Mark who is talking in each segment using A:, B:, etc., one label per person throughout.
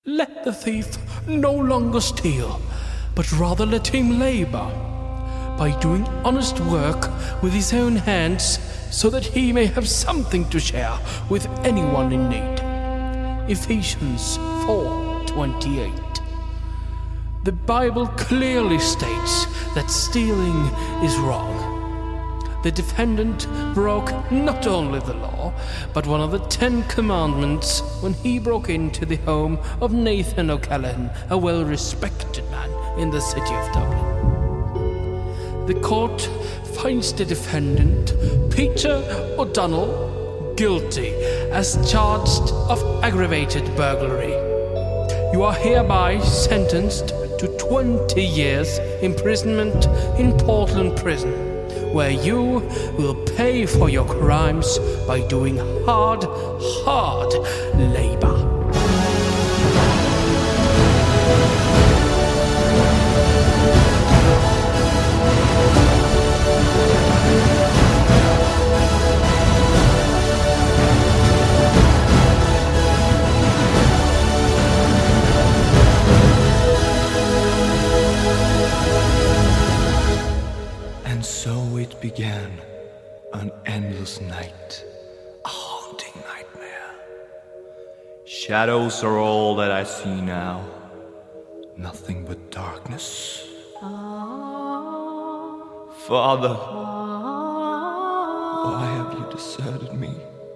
A: Let the thief no longer steal, but rather let him labor, by doing honest work with his own hands, so that he may have something to share with anyone in need. Ephesians 4:28. The Bible clearly states that stealing is wrong. The defendant broke not only the law, but one of the 10 Commandments when he broke into the home of Nathan O'Callaghan, a well-respected man in the city of Dublin. The court finds the defendant, Peter O'Donnell, guilty as charged of aggravated burglary. You are hereby sentenced to 20 years imprisonment in Portland Prison, where you will pay for your crimes by doing hard labor.
B: And so it began, an endless night, a haunting nightmare. Shadows are all that I see now, nothing but darkness. Father, why have you deserted me?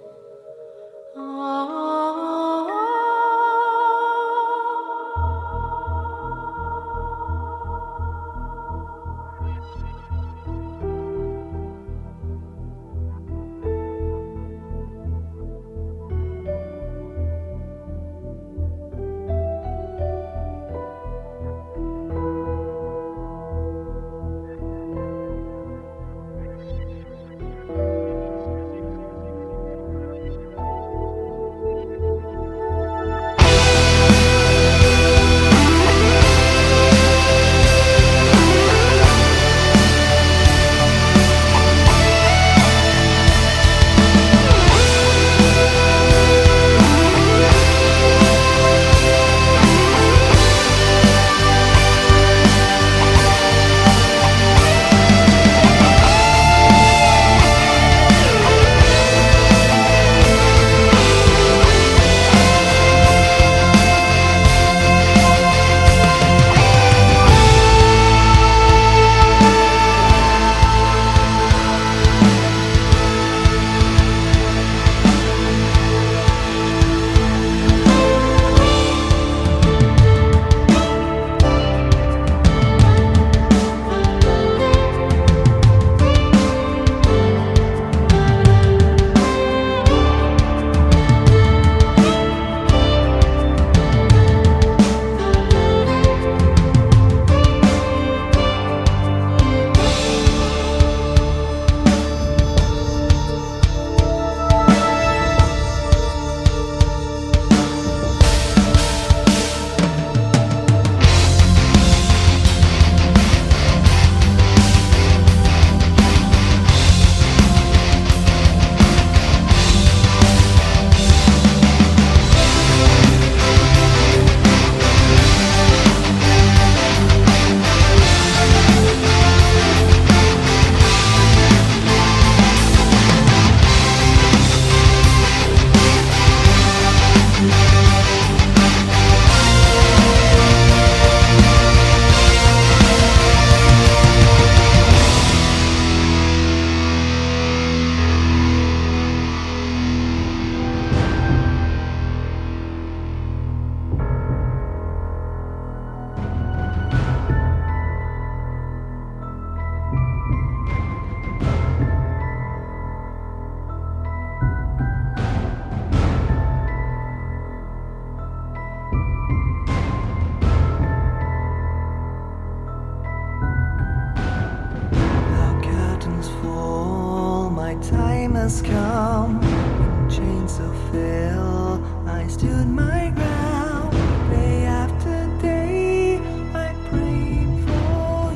C: Time has come, in chains of hell, I stood my ground. Day after day, I prayed for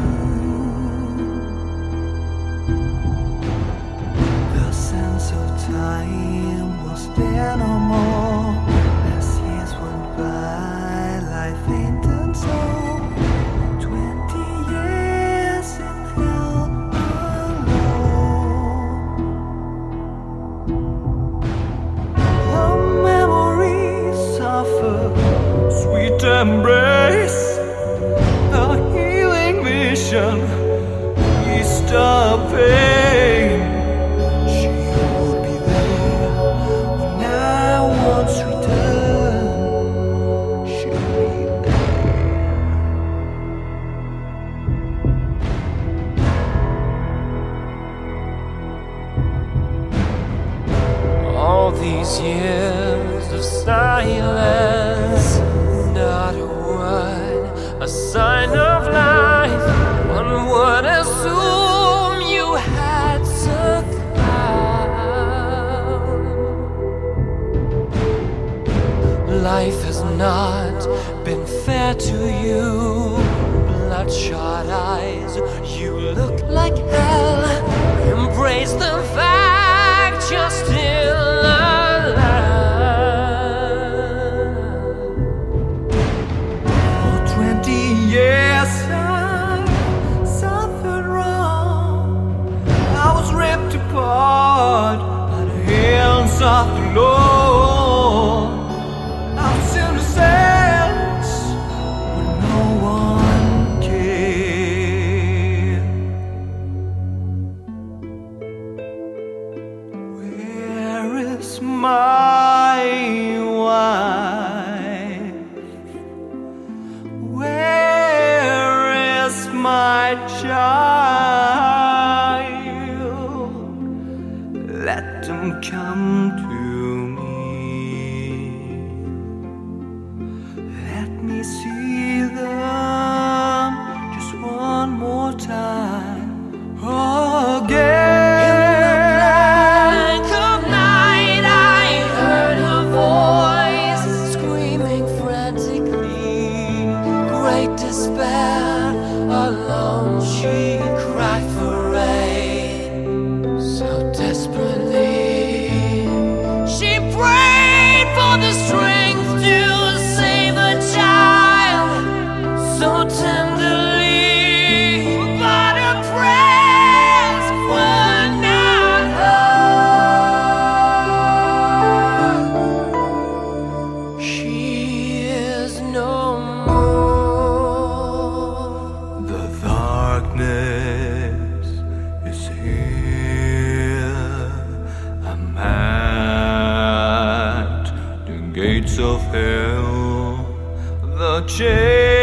C: you. The sense of time was there no more, as years went by.
B: embrace, the healing vision, ease the pain. She would be there when I once return. She'll be there.
D: All these years of silence, not a word, a sign of life. One would assume you had succumbed. Life has not been fair to you. Bloodshot eyes, you look like hell. Embrace the fact you're still
B: Yes, I suffered wrong. I was ripped apart by the hands of the Lord. I was in a sense, but no one cared. Where is my wife? Where is my child? Let them come to me. Let me see them just one more time again.
D: Despair, alone she cried for aid, so desperately. She prayed for the strength to save a child, so tenderly, but her prayers were not heard. She is no
B: Darkness is here. I'm at the gates of hell. The chains